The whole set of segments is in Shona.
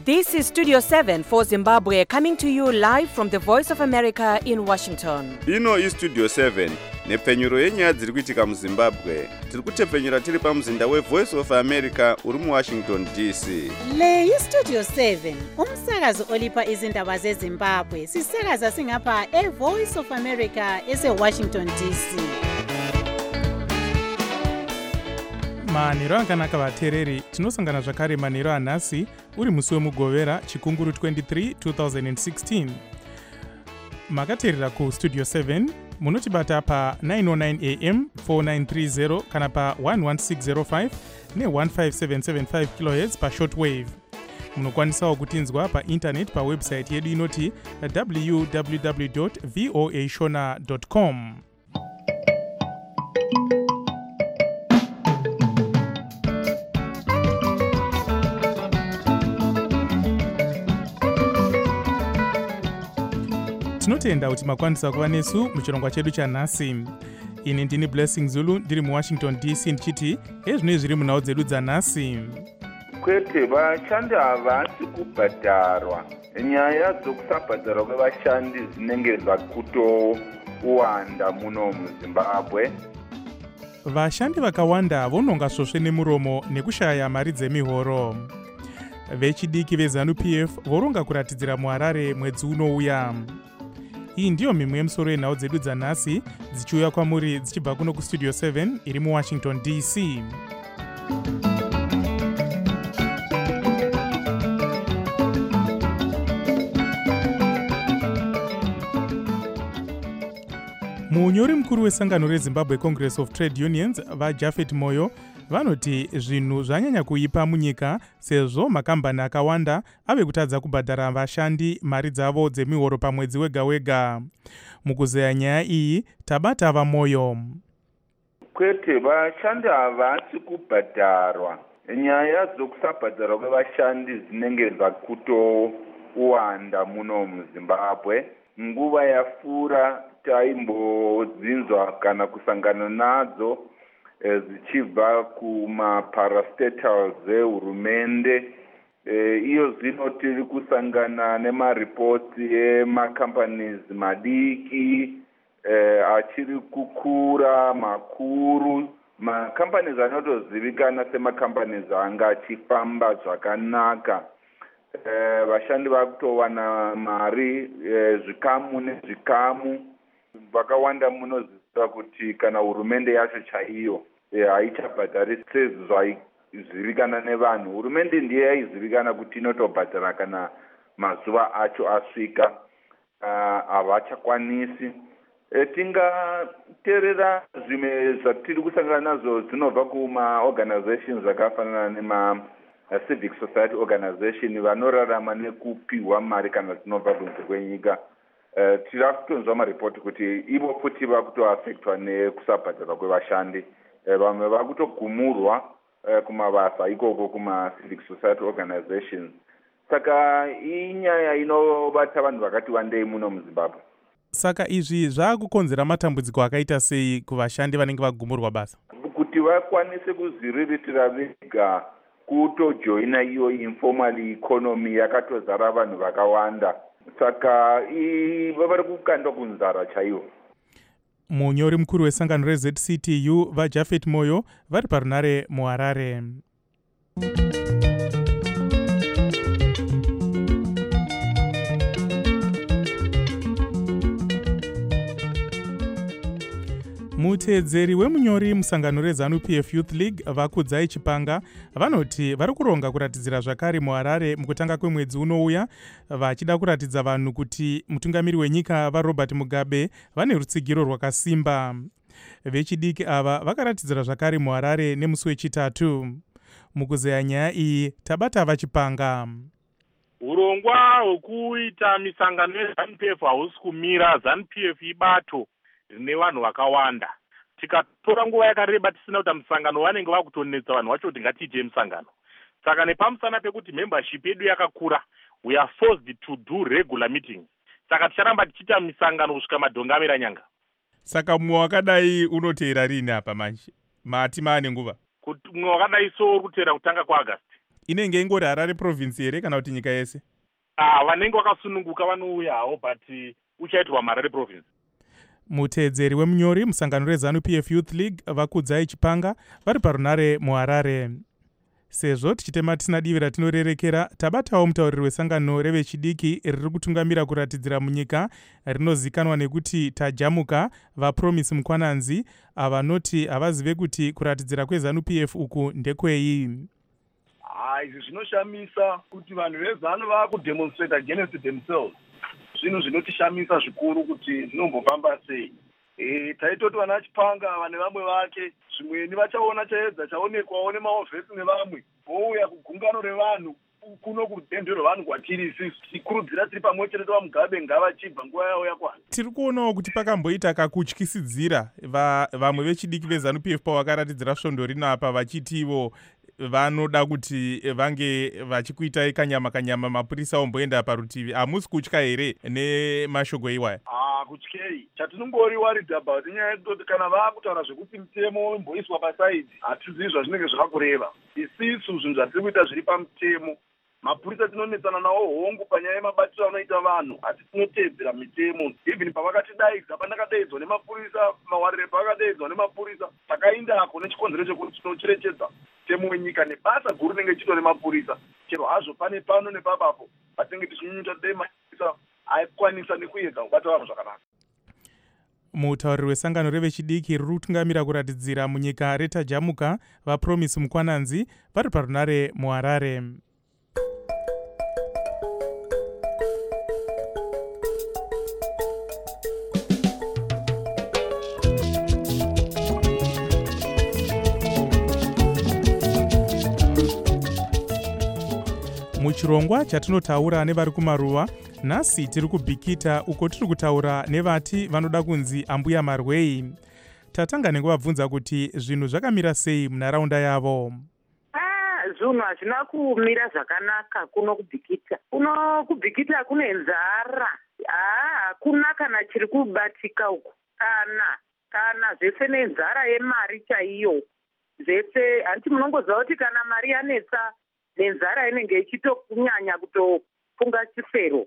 This is Studio 7 for Zimbabwe, coming to you live from the Voice of America in Washington. Ino iStudio 7 nepfenyuro yenyaya dziri kuitika muZimbabwe. Tiri kutepfenyura tiri pamuzinda weVoice of America uri muWashington DC. Le iStudio 7 umsakazo olipa izindaba zeZimbabwe. Sisakaza singapha eVoice of America eseWashington DC. Manhero akanaka vateereri, tinosangana zvakare manhero anhasi uri musi wemugovera chikunguru 23 2016. Makateerera kuStudio 7 munotibata pa 909 am 4930 kana pa 11605 ne15775 kHz pa shortwave. Munokwanisawo kutinzwa pa internet pa website yedu inoti www.voashona.com. Tinotenda kuti makwanisa kuva nesu muchirongwa chedu chanhasi. Ini ndini Blessing Zulu ndiri muWashington DC ndichiti ezvino zviri munhau dzedu dzanhasi. Kwete vashandi havasi kubhadharwa. Nyaya dzokusabhadharwa kwevashandi dzinenge dzakutowanda muno muZimbabwe. Vashandi vakawanda vononga svosve nemuromo nekushaya mari dzemihoro. Vechidiki veZANU-PF voronga kuratidzira muHarare mwedzi unouya. Iyi ndiyo mimwe yemusoro yenhau dzedu dzanhasi dzichiuya kwamuri dzichibva kuno kuStudio 7 iri muWashington DC. Munyori mukuru wesangano reZimbabwe Congress of Trade Unions vaJaphet Moyo vanoti zvinhu zvanyanya kuipa munyika sezvo makambani akawanda ave kutadza kubhadhara vashandi mari dzavo dzemihoro pamwedzi wega wega. Mukuzeya nyaya iyi tabata vaMoyo. Kwete vashandi havasi kubhadharwa. Nyaya dzokusabhadharwa kwevashandi dzinenge dzakutowanda muno muZimbabwe. Nguva yapfuura taimbodzinzwa kana kusangana nadzo zichibva kumaparastatals ehurumende. Iyo zvino tiri kusangana nemaripoti emacompanies madiki achiri kukura makuru. Macompanies anotozivikana semacompanies anga achifamba zvakanaka. Vashandi vakutowana mari zvikamu nezvikamu. Vakawanda munoziva kuti kana hurumende yacho chaiyo haichabhadhari sezvaizivikana nevanhu. Hurumende ndiye yaizivikana kuti inotobhadhara kana mazuva acho asvika. Havachakwanisi. Tingateerera zvimwe zvatiri kusangana nazvo dzinobva kumaorganizations akafanana nema-civic society organization vanorarama nekupiwa mari kana dzinobva kunze kwenyika. Tiri kutonzwa maripoti kuti ivo futi vakutoafektwa nekusabhadharwa kwevashandi. Vamwe vakutogumurwa kumabasa ikoko kuma-civic society organizations. Saka inyaya inobata vanhu vakati wandei muno muZimbabwe. Saka izvi zvaakukonzera matambudziko akaita sei kuvashandi vanenge vagumurwa basa? Kuti vakwanise kuzviriritira vega kutojoina iyo informal economy yakatozara vanhu vakawanda. Saka vari kukandwa kunzara chaiwo. Munyori mukuru wesangano reZCTU vaJaphet Moyo vari parunare muHarare. Muteedzeri wemunyori musangano reZANU-PF Youth League vakudzai Chipanga vanoti vari kuronga kuratidzira zvakare muHarare mukutanga kwemwedzi unouya vachida kuratidza vanhu kuti mutungamiri wenyika vaRobert Mugabe vane rutsigiro rwakasimba. Vechidiki ava vakaratidzira zvakare muHarare nemusi wechitatu. Mukuzeya nyaya iyi tabata vaChipanga. Urongwa hwekuita misangano yeZANU-PF hausi kumira. ZANU-PF ibato rine vanhu vakawanda. Tikatora nguva yakareba tisina kuti musangano vanenge vakutonetsa vanhu vacho kuti ngatiite musangano. Saka nepamusana pekuti membership yedu yakakura, we are forced to do regular meetings. Saka ticharamba tichiita misangano kusvika madhongamira nyanga. Saka mumwe wakadai unoteera rini apa manje? Mati maane nguva? Kuti mumwe wakadai so uri kuteera kutanga kwaAgasti. inenge ingori Harare province here kana kuti nyika yese? Vanenge vakasununguka vanouyawo, but uchaitwa Harare province. Muteedzeri wemunyori musangano reZANU-PF Youth League Vakudzai Chipanga vari parunare muHarare. Sezvo tichitema tisina divi ratinorerekera, tabatawo mutauriri wesangano revechidiki riri kutungamira kuratidzira munyika rinozikanwa nekuti Tajamuka, vaPromise Mukwananzi, avanoti havazive kuti kuratidzira kweZANU-PF uku ndekwei. Izvi zvinoshamisa kuti vanhu vezanu vakudemonstrate against themselves. Zvinhu zvinotishamisa zvikuru kuti zvinombofamba sei. Taitoti vana Chipanga vane vamwe vake, zvimweni vachaona chaedza chaonekwawo nemaofesi nevamwe, vouya kugungano revanhu kuno kudendo rwevanhu kwatiri isisi, tikurudzira tiri pamwe chete vaMugabe ngavachibva nguva yavo yakwana. Tiri kuonawo kuti pakamboita kakutyisidzira vamwe vechidiki veZANU-PF pavakaratidzira svondo rino apa vachitivo vanoda kuti vange vachikuitai kanyama mapurisa omboenda parutivi. Hamusi kutya here nemashoko iwaya? Kutyei. Chatinongori worried about inyaya yekutoti kana vakutaura zvekuti mutemo wemboiswa pasaidi, hatizivi zvazvinenge zvakakureva. Isisu zvinhu zvatiri kuita zviri pamutemo. Mapurisa tinonetsana nawo hongu panyaya yemabatiro anoita vanhu, asi tinotedzera mitemo. Even pavakatidaidza, pandakadaidzwa nemapurisa, mawarire pavakadaidzwa nemapurisa, takaindako nechikonzero chekuti tinocherechedza mutemo wenyika nebasa guru rinenge richiitwa nemapurisa. Chero hazvo pane pano nepapapo patinenge tichinyunyuta dai mapurisa aikwanisa nekuedza kubata vanhu zvakanaka. Mutauriri wesangano revechidiki riri kutungamira kuratidzira munyika reTajamuka, vaPromise Mukwananzi vari parunare muHarare. Muchirongwa chatinotaura nevari kumaruva, nhasi tiri kubhikita uko tiri kutaura nevati vanoda kunzi ambuya Marwei. Tatanga nekuvabvunza kuti zvinhu zvakamira sei munharaunda yavo. Zvinhu hazvina kumira zvakanaka kuno kubhikita. Kuno kubhikita kune nzara. Hakuna kana chiri kubatika uku. Kana zvese nenzara yemari chaiyo. Zvese handiti munongoziva kuti kana mari yanetsa nenzara inenge ichitonyanya kutofunga chifero.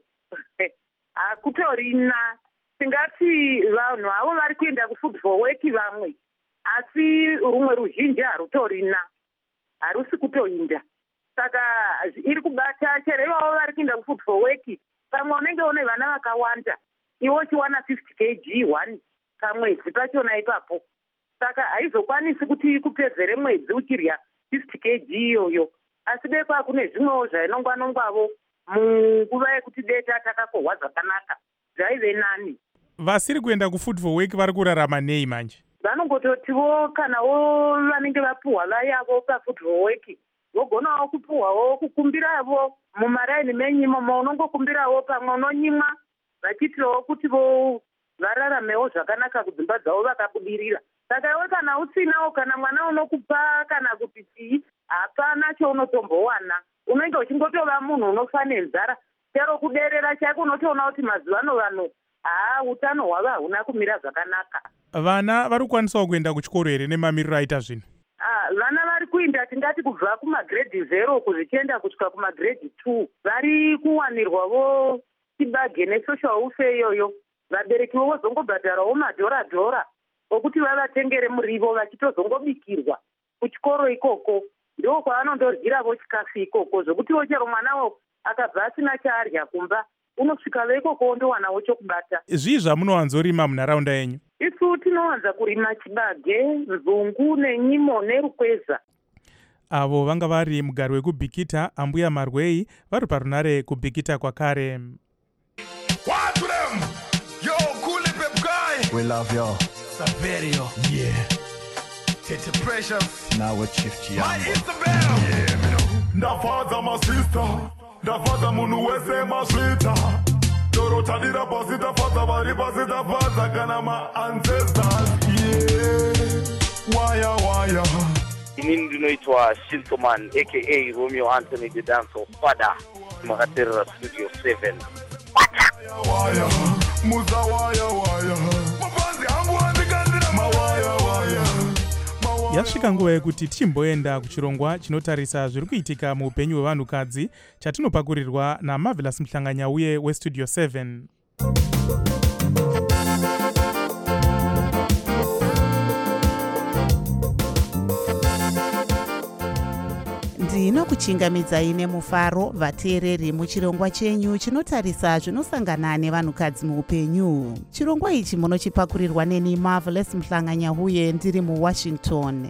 Hakutorina. Tingati vanhu avo vari kuenda kufood for work vamwe, asi rumwe ruzhinji harutorina, harusi kutoinda. Saka iri kubata chero ivavo vari kuenda kufood for work, pamwe unenge une vana vakawanda, iwo chiwana 50 kg 1 kamwedzi pachona ipapo. Saka haizokwanisi kuti kupedzere mwedzi uchirya 50 kg iyoyo. Asi bekwa kune zvimwewo zvainongwanongwavo munguva yekuti deta takakohwa zvakanaka, zvaive nani. Vasiri kuenda kufood for work vari kurarama nei manje? Vanongototiwo kanawo vanenge vapuhwa vayavo pafood for work, vogonawo kupuhwawo kukumbiravo mumaraini menyimo, maunongokumbirawo pamwe unonyimwa, vachitirawo kuti vararamewo zvakanaka kudzimba dzavo vakabudirira. Saka iwe kana usinawo, kana mwana unokupa kana kuti chii, hapana chaunotombowana. Unenge uchingotova munhu unofa nenzara. Chero kuderera chako unotoona kuti mazuvano vanhu utano hwavo hahuna kumira zvakanaka. Vana vari kukwanisawo kuenda kuchikoro here nemamiriro aita zvinhu? Vana vari kuinda tingati kubva kumagrade 0 kuzvichienda kusvika kumagrade 2. Vari kuwanirwawo chibage nesocial welfare iyoyo. Vaberekiwo vozongobhadharawo madhora okuti vavatengere murivo vachitozongobikirwa kuchikoro ikoko. Ndiko kwavanondoryiravo chikafu ikoko, zvokutiwo chero mwanawo akabva asina chaarya kumba, unosvika ikoko ondowanawo chokubata. Zvii zvamunowanzorima munharaunda yenyu? Isu tinowanza kurima chibage, nzungu nenyimo nerukweza. Avo vanga vari mugari wekubhikita ambuya Marwei vari parunare kubhikita kwakare. We love you. Saverio. Yeah. It's a precious. Now we're shift you. My Isabel. Yeah, me know. Ndafaza my sister. Ndafaza munu wese maswita. Dorota dira posita faza bari posita faza kana my ancestors. Yeah. Waya. Inini ndinoitwa Shintoman aka Romeo Anthony the Dancer Father. Makaterera Studio 7. Waya. Muza waya. Yasvika nguva yekuti tichimboenda kuchirongwa chinotarisa zviri kuitika muupenyu hwevanhukadzi chatinopakurirwa naMarvelous Mhlanganyauye weStudio 7. Ndinokuchingamidzai nemufaro vateereri muchirongwa chenyu chinotarisa zvinosangana nevanhukadzi muupenyu. Chirongwa ichi munochipakurirwa neni Marvelous Mhlanganyauye ndiri muWashington.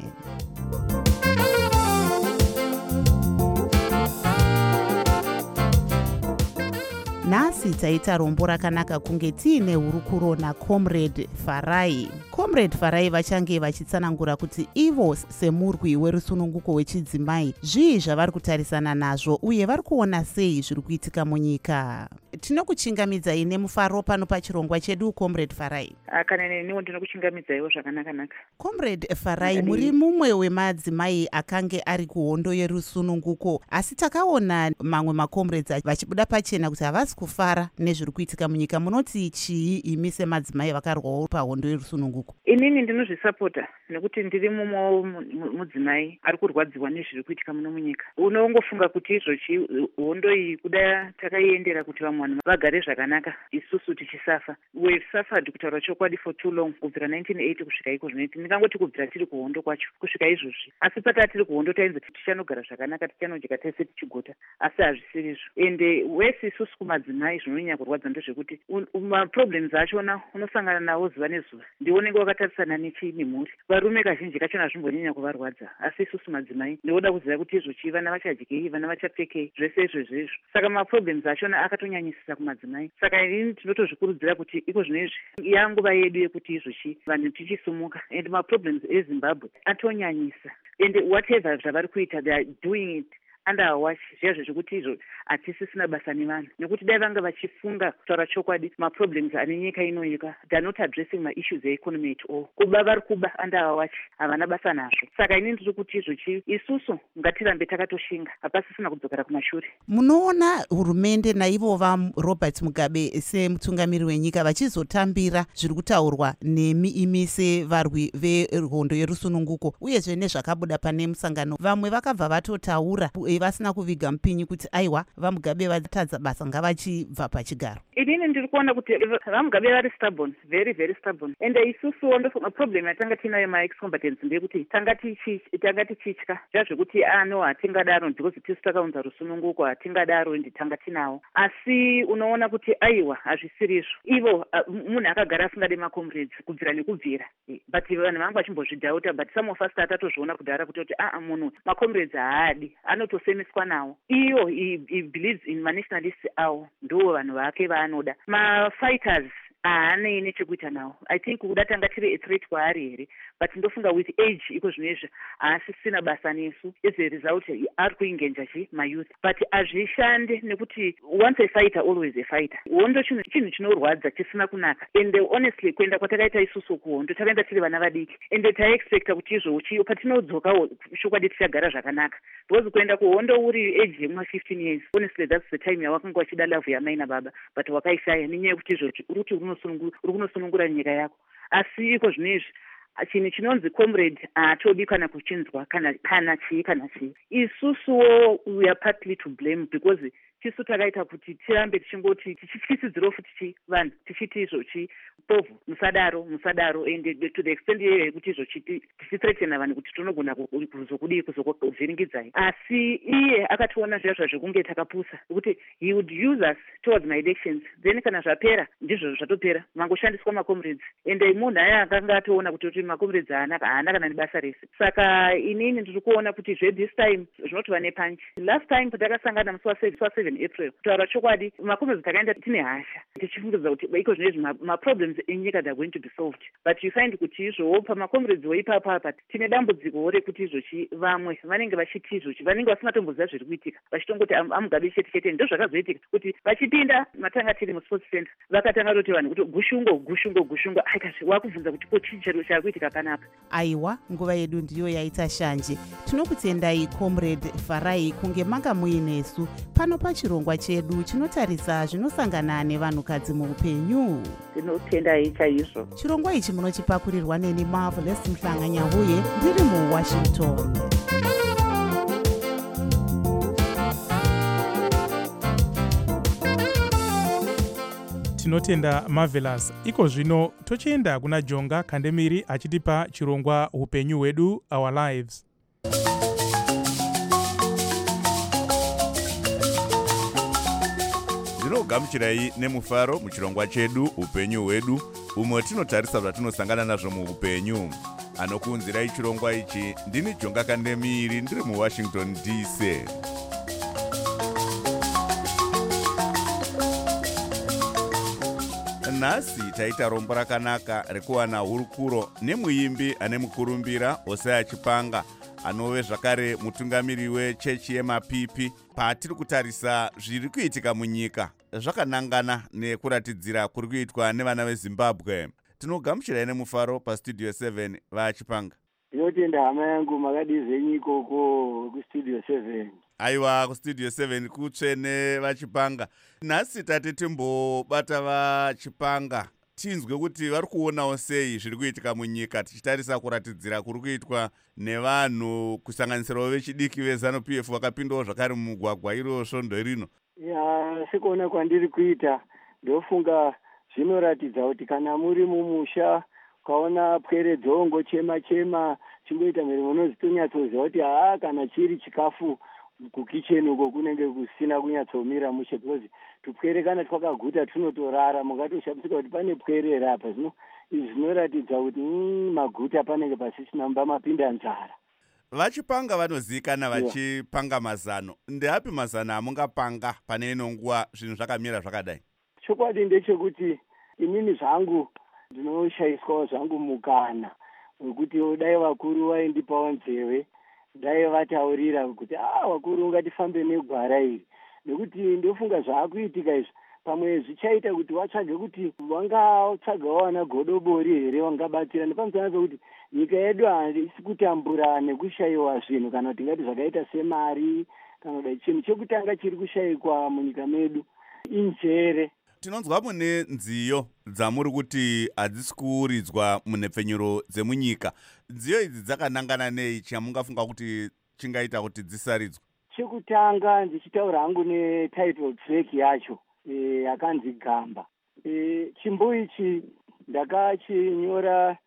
Nhasi taita rombo rakanaka kunge tiine hurukuro naComrade Farai. Comrade Farai vachange vachitsanangura kuti ivo semurwi werusununguko wechidzimai zvii zvavari kutarisana nazvo uye vari kuona sei zviri kuitika munyika. Tinokuchingamidzai nemufaro pano pachirongwa chedu Comrade Farai. Kana neniwo ndinokuchingamidzaiwo zvakanaka. Comrade Farai, muri mumwe wemadzimai akange ari kuhondo yerusununguko, asi takaona mamwe macomrades vachibuda pachena kuti havasi kufara nezviri kuitika munyika. Munoti chii imi semadzimai vakarwawo pahondo yerusununguko? Inini ndinozvisapota nekuti ndiri mumwe mudzimai ari kurwadziwa nezviri kuitika muno munyika. Unongofunga kuti izvochi hondo iyi kuda takaiendera kuti vamwe vanhu vagare zvakanaka isusu tichisafa. We've suffered kutaura chokwadi for too long, kubvira 1980 kusvika iko zvinoiti. Ndingangoti kubvira tiri kuhondo kwacho kusvika izvozvi. Asi pataa tiri kuhondo tainzi tichanogara zvakanaka, tichanojeka tese tichigota, asi hazvisiri izvo. Ende wese isusu kumadzimai zvinonyanya kurwadza ndezvekuti maproblems achona unosangana nawo zuva nezuva ndionenge wakatarisana nemhuri. Varume kazhinji kachona hazvimbonyanya kuvarwadza, asi isusu madzimai ndinoda kuziva kuti izvochi vana vachadyei, vana vachapfekei, zvese izvozvo. Saka maproblems achona akatonyanyisisa kumadzimai. Saka inini tinotozvikurudzira kuti iko zvinezvi yanguva yedu yekuti izvochi vanhu tichisumuka. And maproblems eZimbabwe atonyanyisa. And whatever zvavari kuita, they are doing it under our watch. Zvezvo zvekuti izvo hatisisina basa nevanhu, nekuti dai vanga vachifunga kutaura chokwadi maproblems ane nyika inoika, they are not addressing my issues economy at all. Kuba vari kuba under our watch, havana basa nazvo. Saka inini ndiri kuti izvochi isusu ngatirambe takatoshinga, hapasisina kudzokera kumashure. Munoona hurumende naivo vaRobert Mugabe semutungamiri wenyika vachizotambira zviri kutaurwa nemi imi sevarwi vehondo yerusununguko, uyezve nezvakabuda pane musangano? Vamwe vakabva vatotaura vasina kuviga mupinyi kuti aiwa vaMugabe vatadza basa ngavachibva pachigaro. Inini ndiri kuona kuti vaMugabe vari stubborn, very very stubborn. And isusuwo ndofunga problem yatanga tinayo ma-ex-combatants ndeyekuti tanga tichitya zvazvekuti no hatingadaro because tisu takaunza rusununguko, hatingadaro ende tanga tinawo. Asi unoona kuti aiwa hazvisiri izvo. Ivo munhu akagara asingade macomrades kubvira nekubvira. But vanhu vanga vachimbozvidhauta, but some of us tatozviona kudhara kuti munhu macomrades haadi, anotosemeswa nawo. Iyo he believes in ma-nationalists awo, ndo vanhu vake vaanoda. Ma-fighters haanei nechekuita nawo. I think kuda tanga tiri a threat kwaari here, but ndofunga with age iko zvinezvi haasisina basa nesu. As a result ari kuingenja ma-youth, but hazvishande nekuti once a fighter always a fighter. Hondo chinhu chinorwadza chisina kunaka. And honestly kuenda kwatakaita isusu kuhondo takaenda tiri vana vadiki, and taexpecta kuti izvochi patinodzokawo chokwadi tichagara zvakanaka. Because kuenda kuhondo uri age yema-15 years, honestly that's the time yawakanga wachida love yamai nababa, but wakaishaya nenyaya yekuti izvochi uri kunosunungura nyika yako. Asi iko zvinezvi chinhu chinonzi comrade haatodi kana kuchinzwa kana chii. Isusuwo we are partly to blame because tisu takaita kuti tirambe tichingoti tichitsidzirawo futi vanhu tichiti izvochi povhu musadaro, and to the extent yekuti izvochi tichithreatena vanhu kuti tinogona kuzokuvhiringidzai. Asi iye akationa zviya zvakunge takapusa kuti he would use us towards my elections, then kana zvapera ndizvo zvatopera, mangoshandiswa macomrades. And munhu aya akanga atoona kuti macomrades haana kana nebasa rese. Saka inini ndiri kuona kuti this time zvinotova nepanchi. Last time patakasangana musi wa7 April, kutaura chokwadi macomrades takaenda tine hasha tichifungidza kuti iko zvinezvi maproblems enyika they are going to be solved, but you find kuti izvowo pamacomrades ipapo apa tine dambudziko rekuti izvochi vamwe vanenge vachiti izvochi vanenge vasingatomboziva zviri kuitika, vachitongoti aMugabe chete. Ndo zvakazoitika kuti vachipinda matanga tiri musports center vakatanga kuti vanhu kuti gushungo aikazve wakubvunza kuti ko chii chari kuitika panapa. Aiwa, nguva yedu ndiyo yaita shanje. Tinokutendai Comrade Farai kunge manga muinesu pano nechirongwa chedu chinotarisa zvinosangana nevanhukadzi muupenyu. Tinotendai chaizvo. Chirongwa ichi munochipakurirwa neni Marvelous Mhlanga-Nyahuye ndiri muWashington. Tinotenda Marvelous. Iko zvino tochienda kuna Jonga Kandemiri achitipa chirongwa upenyu hwedu, Our Lives. Ndinogamuchirai nemufaro muchirongwa chedu upenyu hwedu, umwe tinotarisa zvatinosangana nazvo muupenyu. Anokuunzirai chirongwa ichi ndini Jonga Kandemiri ndiri muWashington DC. Nhasi taita rombo rakanaka rekuwana hurukuro nemuimbi ane mukurumbira Hosea Chipanga, anove zvakare mutungamiri wechechi yemapipi. Patiri kutarisa zviri kuitika munyika zvakanangana nekuratidzira kuri kuitwa nevana veZimbabwe. Tinogamuchirai nemufaro pastudio 7 vaChipanga. Ndinotenda hama yangu makadizvenyi ikoko kustudio 7. Aiwa, kustudio 7 kutsvene vaChipanga. Nhasi tate timbobata vaChipanga tinzwe kuti vari kuonawo sei zviri kuitika munyika, tichitarisa kuratidzira kuri kuitwa nevanhu kusanganisirawo vechidiki veZANU-PF vakapindawo zvakare mumugwagwa iro svondo rino. Sekuona kwandiri kuita ndofunga zvinoratidza kuti kana muri mumusha ukaona pwere dzongo chema chingoita mhere munozitonyatsoziva kuti kana chiri chikafu kukicheni uko kunenge kusina kunyatsomira mushe, because tupwere kana twakaguta tunotorara, mungatoshambudzika kuti pane pwere apa. Izvi zvinoratidza kuti maguta panenge pasisina mapinda nzara. VaChipanga vanozivikana vachipanga mazano. Ndeapi mazano amungapanga pane ino nguva zvinhu zvakamira zvakadai? Chokwadi ndechekuti inini zvangu ndinoshayiswawo zvangu mukana wekuti dai vakuru vaindipawo nzeve, dai vataurira kuti vakuru ngatifambe negwara iri, nekuti ndofunga zvaakuitika izvi pamwe zvichaita kuti vatsvage kuti vangatsvagawo vana godobori here vangabatsira, nepamusana pekuti nyika yedu haisi kutambura nekushayiwa zvinhu, kana kuti ngati zvakaita semari kana kudai. Chinhu chekutanga chiri kushayikwa munyika medu injere. Tinonzwa mune nziyo dzamuri kuti hadzisi kuuridzwa munhepfenyuro dzemunyika. Nziyo idzi dzakanangana nei chamungafunga kuti chingaita kuti dzisaridzwe? Chekutanga ndichitaura hangu netitle track yacho yakanzi Gamba. Chimbo ichi ndakachinyora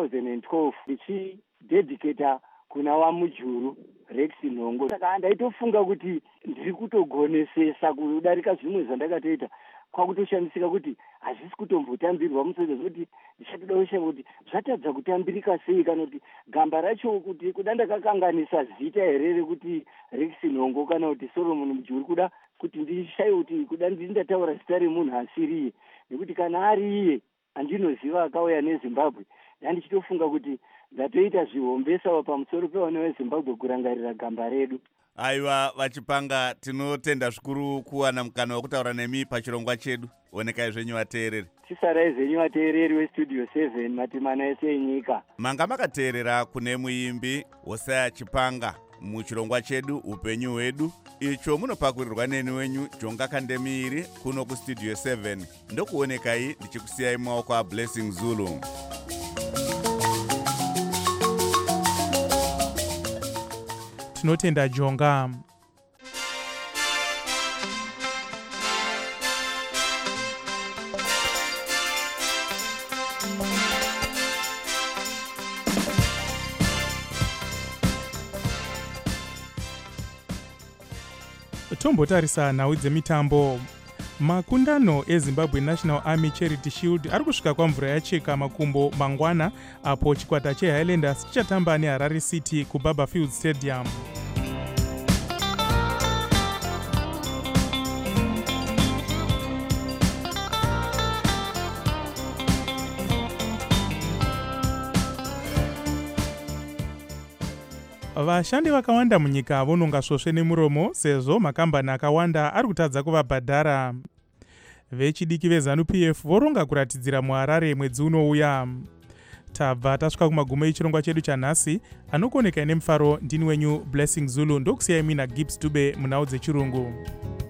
2012 ndichidedicata kuna waMujuru Rex Nhongo. Saka ndaitofunga kuti ndiri kutogonesesa kudarika zvimwe zvandakatoita, kwakutoshandisika kuti hazvisi kutombotambirwa musodzi kuti ndichatoda kushanga kuti zvatadza kutambirika sei, kana kuti gamba racho kuti kuda ndakakanganisa zita here rekuti Rex Nhongo kana kuti Solomon Mujuru, kuda kuti ndishaye kuti kuda ndindataura zita remunhu asiriye, nekuti kana ari iye andinoziva akauya neZimbabwe, ndandichitofunga kuti ndatoita zvihombesawo pamusoro pevana veZimbabwe kurangarira gamba redu. Aiwa, vaChipanga, tinotenda zvikuru kuwana mukana wekutaura nemi pachirongwa chedu. Onekai zvenyu vateereri. Chisarai zvenyu vateereri westudio 7 matimana ese enyika. Manga makateerera kune muimbi Hosea Chipanga muchirongwa chedu upenyu hwedu, icho munopakurirwa neni wenyu Jonga Kandemiri kuno kustudio 7. Ndokuonekai ndichikusiyai mumaoko aBlessing Zulu. Tinotenda Jonga. Tombotarisa nhau dzemitambo. Makundano eZimbabwe National Army Charity Shield ari kusvika kwamvura yacheka makumbo mangwana, apo chikwata cheHighlanders chichatamba neHarare City kuBaba Field Stadium. Vashandi vakawanda munyika vononga svosve nemuromo sezvo makambani akawanda ari kutadza kuvabhadhara. Vechidiki veZANU-PF voronga kuratidzira muHarare mwedzi unouya. Tabva tasvika kumagumo echirongwa chedu chanhasi. Anokuonekai nemufaro ndini wenyu Blessing Zulu, ndokusiyai mina Gibbs Dube munhau dzechirungu.